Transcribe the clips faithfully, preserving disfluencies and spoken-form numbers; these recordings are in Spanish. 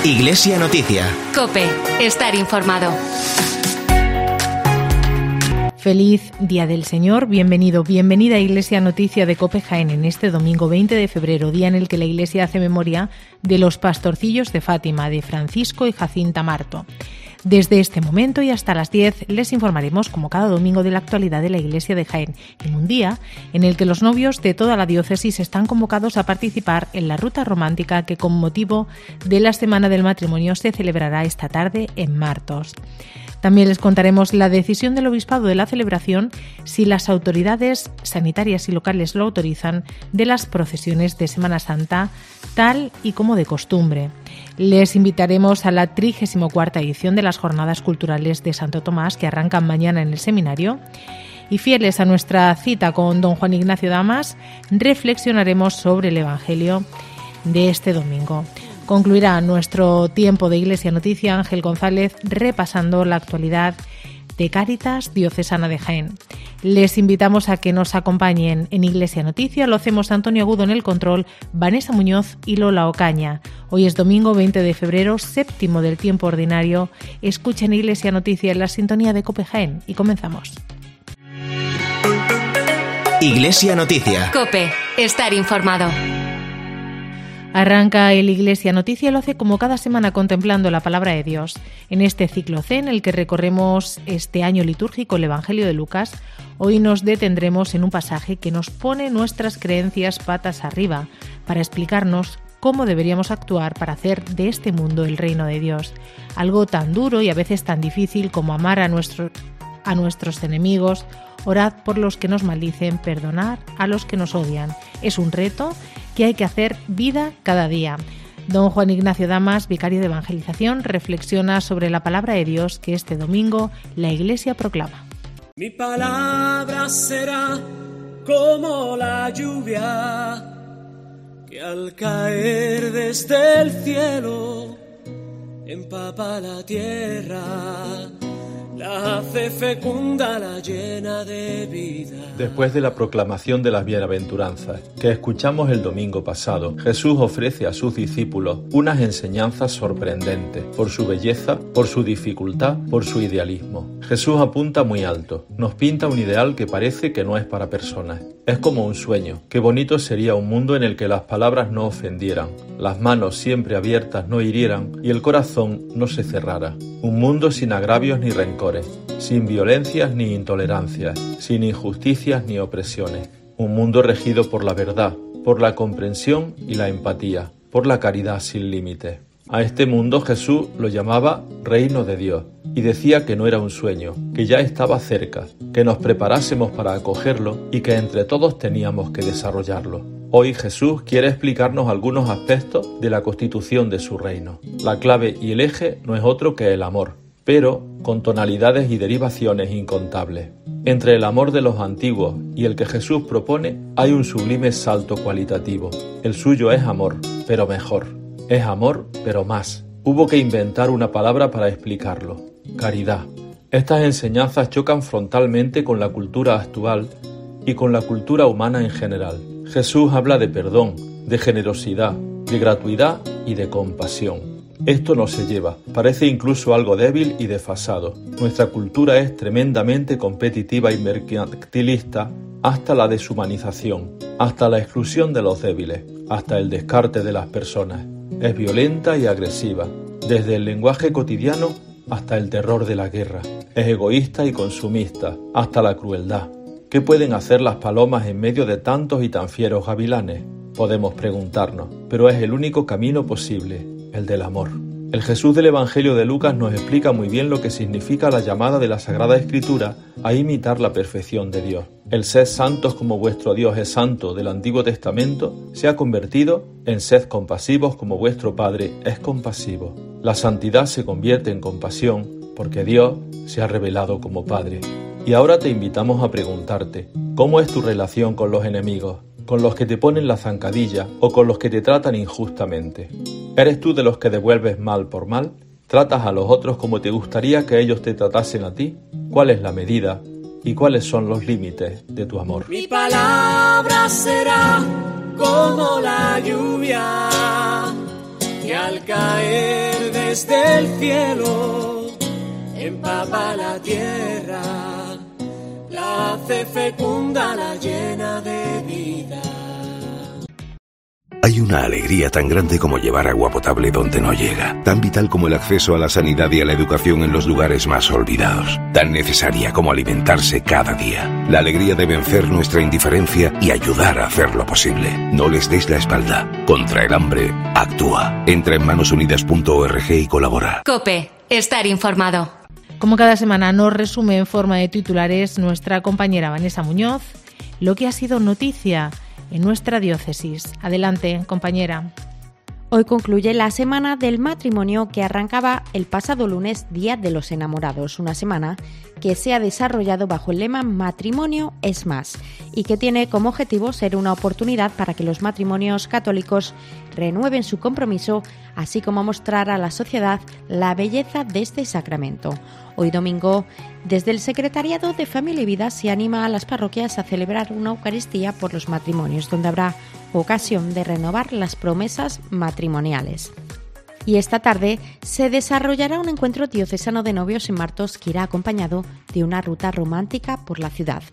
Iglesia Noticia. COPE. Estar informado. Feliz Día del Señor, bienvenido, bienvenida a Iglesia Noticia de COPE Jaén en este domingo veinte de febrero, día en el que la Iglesia hace memoria de los pastorcillos de Fátima, de Francisco y Jacinta Marto. Desde este momento y hasta las diez les informaremos, como cada domingo, de la actualidad de la Iglesia de Jaén, en un día en el que los novios de toda la diócesis están convocados a participar en la ruta romántica que, con motivo de la Semana del Matrimonio, se celebrará esta tarde en Martos. También les contaremos la decisión del Obispado de la celebración, si las autoridades sanitarias y locales lo autorizan, de las procesiones de Semana Santa, tal y como de costumbre. Les invitaremos a la trigésima cuarta edición de las Jornadas Culturales de Santo Tomás, que arrancan mañana en el seminario. Y fieles a nuestra cita con don Juan Ignacio Damas, reflexionaremos sobre el Evangelio de este domingo. Concluirá nuestro tiempo de Iglesia Noticia Ángel González repasando la actualidad de Cáritas Diocesana de Jaén. Les invitamos a que nos acompañen en Iglesia Noticia. Lo hacemos Antonio Agudo en el control, Vanessa Muñoz y Lola Ocaña. Hoy es domingo veinte de febrero, séptimo del tiempo ordinario. Escuchen Iglesia Noticia en la sintonía de COPE Jaén y comenzamos. Iglesia Noticia. COPE. Estar informado. Arranca el Iglesia Noticia y lo hace como cada semana contemplando la palabra de Dios. En este ciclo C en el que recorremos este año litúrgico el Evangelio de Lucas, hoy nos detendremos en un pasaje que nos pone nuestras creencias patas arriba para explicarnos cómo deberíamos actuar para hacer de este mundo el reino de Dios. Algo tan duro y a veces tan difícil como amar a, nuestro, a nuestros enemigos, orad por los que nos maldicen, perdonar a los que nos odian. Es un reto que hay que hacer vida cada día. Don Juan Ignacio Damas, vicario de evangelización, reflexiona sobre la palabra de Dios que este domingo la Iglesia proclama. Mi palabra será como la lluvia que al caer desde el cielo empapa la tierra, la hace fecunda, la llena de vida. Después de la proclamación de las bienaventuranzas que escuchamos el domingo pasado, Jesús ofrece a sus discípulos unas enseñanzas sorprendentes por su belleza, por su dificultad, por su idealismo. Jesús apunta muy alto, nos pinta un ideal que parece que no es para personas. Es como un sueño. Qué bonito sería un mundo en el que las palabras no ofendieran, las manos siempre abiertas no hirieran y el corazón no se cerrara. Un mundo sin agravios ni rencores, sin violencias ni intolerancias, sin injusticias ni opresiones. Un mundo regido por la verdad, por la comprensión y la empatía, por la caridad sin límites. A este mundo Jesús lo llamaba Reino de Dios y decía que no era un sueño, que ya estaba cerca, que nos preparásemos para acogerlo y que entre todos teníamos que desarrollarlo. Hoy Jesús quiere explicarnos algunos aspectos de la constitución de su reino. La clave y el eje no es otro que el amor, pero con tonalidades y derivaciones incontables. Entre el amor de los antiguos y el que Jesús propone hay un sublime salto cualitativo. El suyo es amor, pero mejor. Es amor, pero más. Hubo que inventar una palabra para explicarlo: caridad. Estas enseñanzas chocan frontalmente con la cultura actual y con la cultura humana en general. Jesús habla de perdón, de generosidad, de gratuidad y de compasión. Esto no se lleva, parece incluso algo débil y desfasado. Nuestra cultura es tremendamente competitiva y mercantilista hasta la deshumanización, hasta la exclusión de los débiles, hasta el descarte de las personas. Es violenta y agresiva, desde el lenguaje cotidiano hasta el terror de la guerra. Es egoísta y consumista, hasta la crueldad. ¿Qué pueden hacer las palomas en medio de tantos y tan fieros gavilanes? Podemos preguntarnos, pero es el único camino posible, el del amor. El Jesús del Evangelio de Lucas nos explica muy bien lo que significa la llamada de la Sagrada Escritura a imitar la perfección de Dios. El sed santos como vuestro Dios es santo del Antiguo Testamento se ha convertido en sed compasivos como vuestro Padre es compasivo. La santidad se convierte en compasión porque Dios se ha revelado como Padre. Y ahora te invitamos a preguntarte, ¿cómo es tu relación con los enemigos? ¿Con los que te ponen la zancadilla o con los que te tratan injustamente? ¿Eres tú de los que devuelves mal por mal? ¿Tratas a los otros como te gustaría que ellos te tratasen a ti? ¿Cuál es la medida y cuáles son los límites de tu amor? Mi palabra será como la lluvia que al caer desde el cielo empapa la tierra, la hace fecunda, la llena de vida. Hay una alegría tan grande como llevar agua potable donde no llega, tan vital como el acceso a la sanidad y a la educación en los lugares más olvidados, tan necesaria como alimentarse cada día. La alegría de vencer nuestra indiferencia y ayudar a hacerlo posible. No les des la espalda. Contra el hambre, actúa. Entra en manos unidas punto org y colabora. COPE, estar informado. Como cada semana nos resume en forma de titulares nuestra compañera Vanessa Muñoz lo que ha sido noticia en nuestra diócesis. Adelante, compañera. Hoy concluye la Semana del Matrimonio que arrancaba el pasado lunes, Día de los Enamorados, una semana que se ha desarrollado bajo el lema Matrimonio es más y que tiene como objetivo ser una oportunidad para que los matrimonios católicos renueven su compromiso, así como mostrar a la sociedad la belleza de este sacramento. Hoy domingo, desde el Secretariado de Familia y Vida se anima a las parroquias a celebrar una Eucaristía por los matrimonios, donde habrá ocasión de renovar las promesas matrimoniales. Y esta tarde se desarrollará un encuentro diocesano de novios en Martos que irá acompañado de una ruta romántica por la ciudad.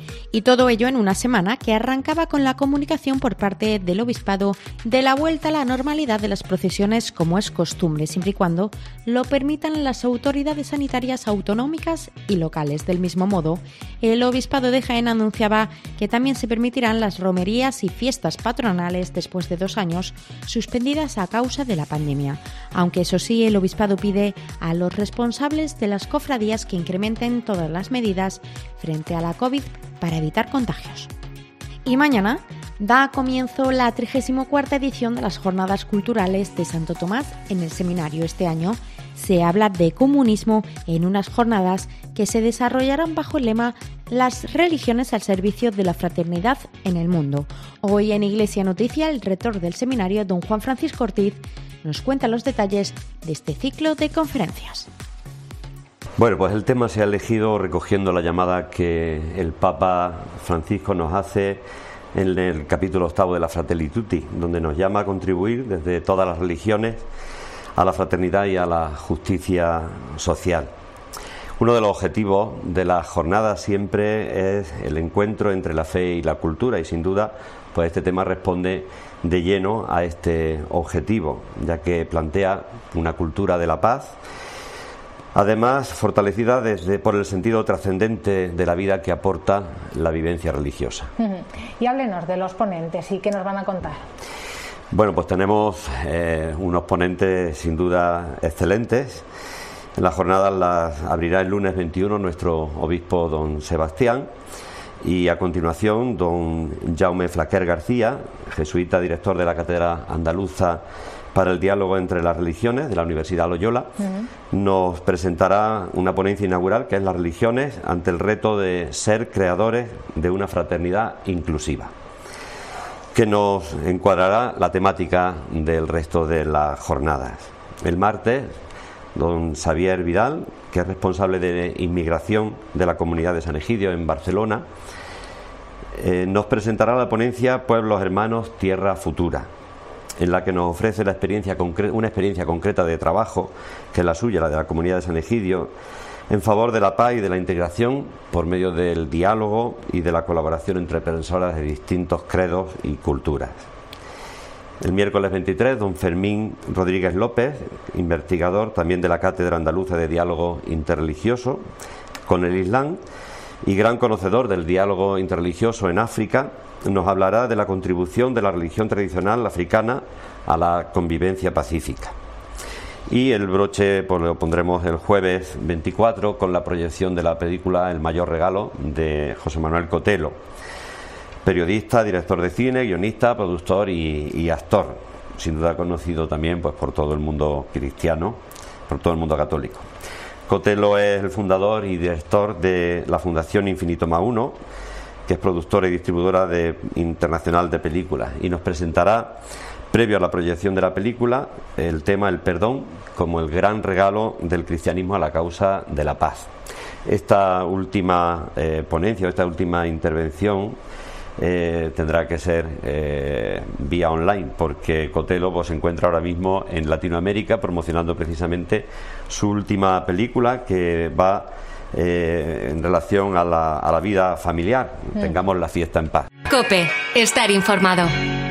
Y todo ello en una semana que arrancaba con la comunicación por parte del Obispado de la vuelta a la normalidad de las procesiones como es costumbre, siempre y cuando lo permitan las autoridades sanitarias autonómicas y locales. Del mismo modo, el Obispado de Jaén anunciaba que también se permitirán las romerías y fiestas patronales después de dos años suspendidas a causa de la pandemia. Aunque eso sí, el Obispado pide a los responsables de las cofradías que incrementen todas las medidas frente a la COVID para evitar contagios. Y mañana da comienzo la trigésima cuarta edición de las Jornadas Culturales de Santo Tomás en el Seminario. Este año se habla de comunismo en unas jornadas que se desarrollarán bajo el lema Las religiones al servicio de la fraternidad en el mundo. Hoy en Iglesia Noticia, el rector del seminario, don Juan Francisco Ortiz, nos cuenta los detalles de este ciclo de conferencias. Bueno, pues el tema se ha elegido recogiendo la llamada que el Papa Francisco nos hace en el capítulo octavo de la Fratelli Tutti, donde nos llama a contribuir desde todas las religiones a la fraternidad y a la justicia social. Uno de los objetivos de la jornada siempre es el encuentro entre la fe y la cultura y sin duda pues este tema responde de lleno a este objetivo, ya que plantea una cultura de la paz, además fortalecida desde, por el sentido trascendente de la vida que aporta la vivencia religiosa. Y háblenos de los ponentes y qué nos van a contar. Bueno, pues tenemos eh, unos ponentes sin duda excelentes. En la jornada las abrirá el lunes veintiuno nuestro obispo don Sebastián y a continuación don Jaume Flaquer García, jesuita, director de la Cátedra Andaluza para el Diálogo entre las Religiones de la Universidad Loyola, uh-huh. nos presentará una ponencia inaugural que es las religiones ante el reto de ser creadores de una fraternidad inclusiva, que nos encuadrará la temática del resto de las jornadas. El martes, don Xavier Vidal, que es responsable de inmigración de la comunidad de San Egidio en Barcelona, eh, nos presentará la ponencia Pueblos Hermanos, Tierra Futura, en la que nos ofrece la experiencia concre- una experiencia concreta de trabajo, que es la suya, la de la comunidad de San Egidio, en favor de la paz y de la integración por medio del diálogo y de la colaboración entre personas de distintos credos y culturas. El miércoles veintitrés, don Fermín Rodríguez López, investigador también de la Cátedra Andaluza de Diálogo Interreligioso con el Islam y gran conocedor del diálogo interreligioso en África, nos hablará de la contribución de la religión tradicional africana a la convivencia pacífica. Y el broche pues, lo pondremos el jueves veinticuatro con la proyección de la película El mayor regalo de José Manuel Cotelo, periodista, director de cine, guionista, productor y, y actor, sin duda conocido también pues, por todo el mundo cristiano, por todo el mundo católico. Cotelo es el fundador y director de la Fundación Infinito más Uno, que es productora y distribuidora de, internacional de películas, y nos presentará, previo a la proyección de la película, el tema el perdón como el gran regalo del cristianismo a la causa de la paz. Esta última eh, ponencia, esta última intervención eh, tendrá que ser eh, vía online, porque Cotelo pues, se encuentra ahora mismo en Latinoamérica promocionando precisamente su última película, que va eh, en relación a la, a la vida familiar. Mm. Tengamos la fiesta en paz. COPE, estar informado.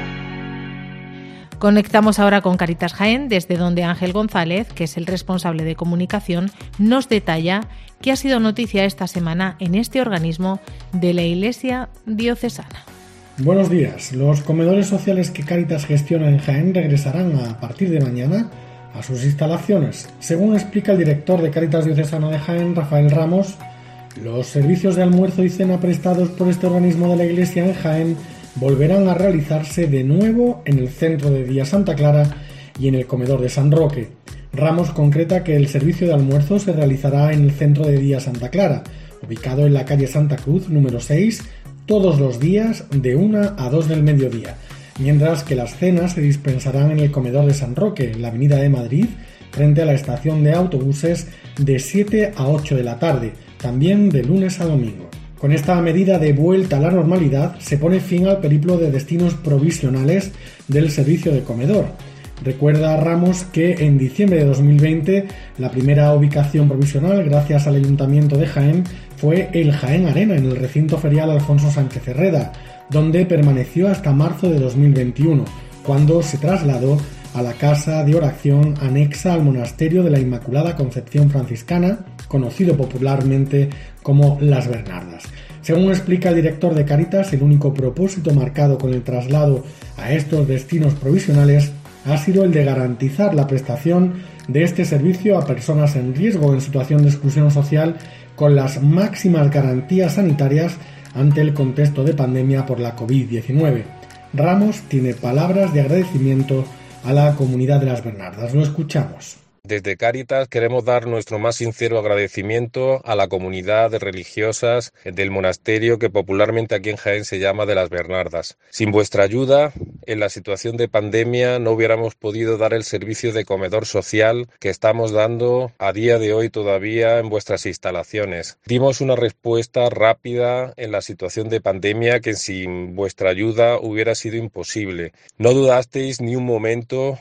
Conectamos ahora con Cáritas Jaén, desde donde Ángel González, que es el responsable de comunicación, nos detalla qué ha sido noticia esta semana en este organismo de la Iglesia diocesana. Buenos días. Los comedores sociales que Cáritas gestiona en Jaén regresarán a partir de mañana a sus instalaciones. Según explica el director de Cáritas Diocesana de Jaén, Rafael Ramos, los servicios de almuerzo y cena prestados por este organismo de la Iglesia en Jaén volverán a realizarse de nuevo en el centro de Día Santa Clara y en el comedor de San Roque. Ramos concreta que el servicio de almuerzo se realizará en el centro de Día Santa Clara, ubicado en la calle Santa Cruz número seis, todos los días de una a dos del mediodía, mientras que las cenas se dispensarán en el comedor de San Roque, en la avenida de Madrid, frente a la estación de autobuses, de siete a ocho de la tarde, también de lunes a domingo. Con esta medida de vuelta a la normalidad se pone fin al periplo de destinos provisionales del servicio de comedor. Recuerda Ramos que en diciembre de dos mil veinte la primera ubicación provisional, gracias al Ayuntamiento de Jaén, fue el Jaén Arena en el recinto ferial Alfonso Sánchez Herrera, donde permaneció hasta marzo de dos mil veintiuno, cuando se trasladó a la casa de oración anexa al monasterio de la Inmaculada Concepción Franciscana, conocido popularmente como Las Bernardas. Según explica el director de Cáritas, el único propósito marcado con el traslado a estos destinos provisionales ha sido el de garantizar la prestación de este servicio a personas en riesgo o en situación de exclusión social con las máximas garantías sanitarias ante el contexto de pandemia por la covid diecinueve. Ramos tiene palabras de agradecimiento a la comunidad de Las Bernardas. Lo escuchamos. Desde Cáritas queremos dar nuestro más sincero agradecimiento a la comunidad de religiosas del monasterio que popularmente aquí en Jaén se llama de Las Bernardas. Sin vuestra ayuda, en la situación de pandemia no hubiéramos podido dar el servicio de comedor social que estamos dando a día de hoy todavía en vuestras instalaciones. Dimos una respuesta rápida en la situación de pandemia que sin vuestra ayuda hubiera sido imposible. No dudasteis ni un momento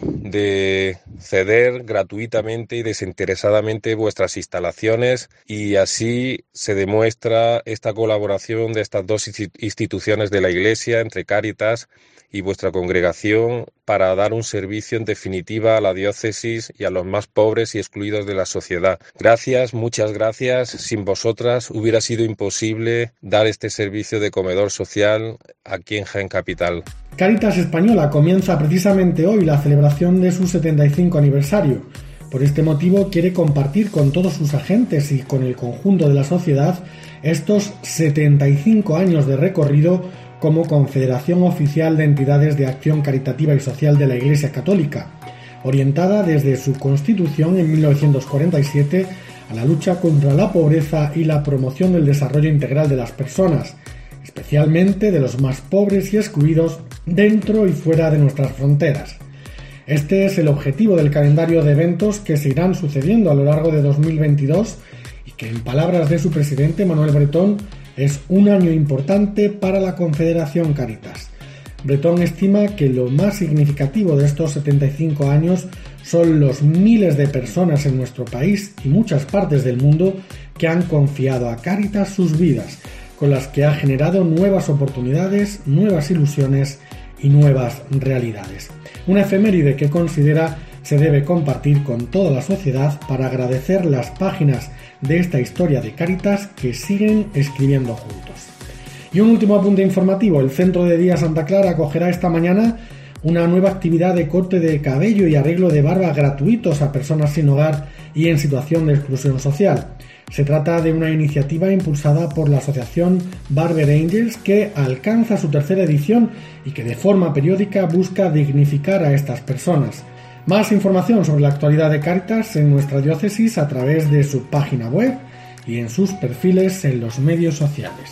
de ceder gratuitamente y desinteresadamente vuestras instalaciones, y así se demuestra esta colaboración de estas dos instituciones de la Iglesia, entre Cáritas y vuestra congregación, para dar un servicio en definitiva a la diócesis y a los más pobres y excluidos de la sociedad. Gracias, muchas gracias. Sin vosotras hubiera sido imposible dar este servicio de comedor social aquí en Jaén Capital. Cáritas Española comienza precisamente hoy la celebración de su setenta y cinco aniversario. Por este motivo quiere compartir con todos sus agentes y con el conjunto de la sociedad estos setenta y cinco años de recorrido como Confederación Oficial de Entidades de Acción Caritativa y Social de la Iglesia Católica, orientada desde su constitución en mil novecientos cuarenta y siete a la lucha contra la pobreza y la promoción del desarrollo integral de las personas, especialmente de los más pobres y excluidos dentro y fuera de nuestras fronteras. Este es el objetivo del calendario de eventos que se irán sucediendo a lo largo de dos mil veintidós y que, en palabras de su presidente Manuel Bretón, es un año importante para la Confederación Cáritas. Bretón estima que lo más significativo de estos setenta y cinco años son los miles de personas en nuestro país y muchas partes del mundo que han confiado a Cáritas sus vidas, con las que ha generado nuevas oportunidades, nuevas ilusiones y nuevas realidades. Una efeméride que considera se debe compartir con toda la sociedad para agradecer las páginas de esta historia de Cáritas que siguen escribiendo juntos. Y un último apunte informativo: el Centro de Día Santa Clara acogerá esta mañana una nueva actividad de corte de cabello y arreglo de barba gratuitos a personas sin hogar y en situación de exclusión social. Se trata de una iniciativa impulsada por la asociación Barber Angels, que alcanza su tercera edición y que de forma periódica busca dignificar a estas personas. Más información sobre la actualidad de Cáritas en nuestra diócesis a través de su página web y en sus perfiles en los medios sociales.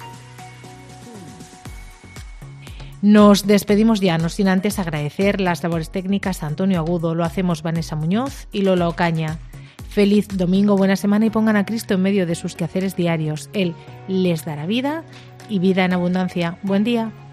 Nos despedimos ya, no sin antes agradecer las labores técnicas a Antonio Agudo. Lo hacemos Vanessa Muñoz y Lola Ocaña. Feliz domingo, buena semana y pongan a Cristo en medio de sus quehaceres diarios. Él les dará vida y vida en abundancia. Buen día.